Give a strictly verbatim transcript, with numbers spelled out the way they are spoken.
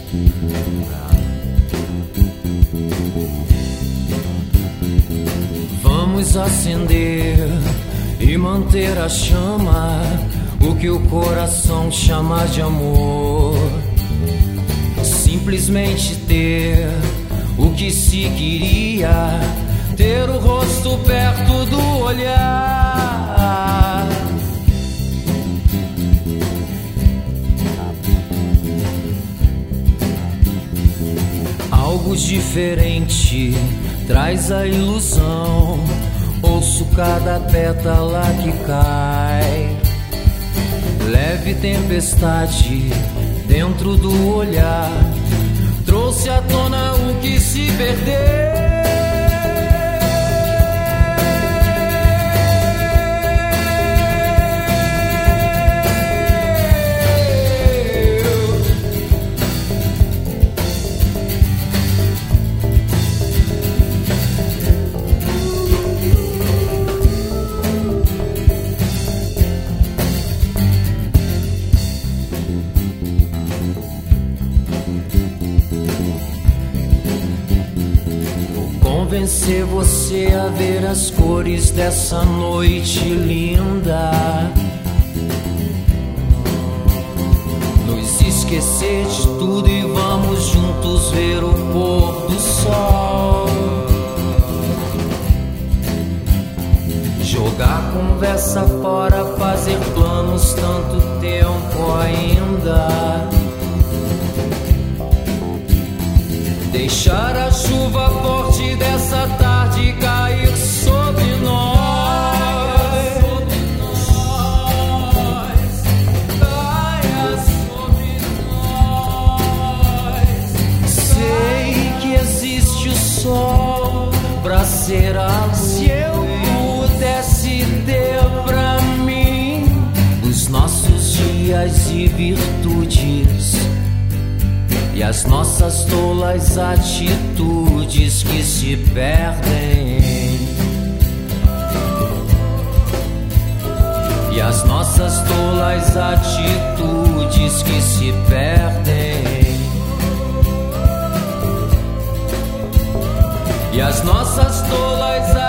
Vamos acender e manter a chama, o que o coração chama de amor. Simplesmente ter o que se queria, ter o rosto perto do olhar. Algo diferente traz a ilusão. Ouço cada pétala que cai. Leve tempestade dentro do olhar, trouxe à tona o que se perdeu. Convencer você a ver as cores dessa noite linda, nos esquecer de tudo e vamos juntos ver o pôr do sol. Jogar conversa fora, fazer planos, tanto tempo ainda. Deixar a chuva forte dessa tarde cair sobre nós, caia sobre nós. Sei que existe o sol pra ser algo. Se eu pudesse ter pra mim os nossos dias e virtudes e as nossas tolas atitudes que se perdem, e as nossas tolas atitudes que se perdem, e as nossas tolas atitudes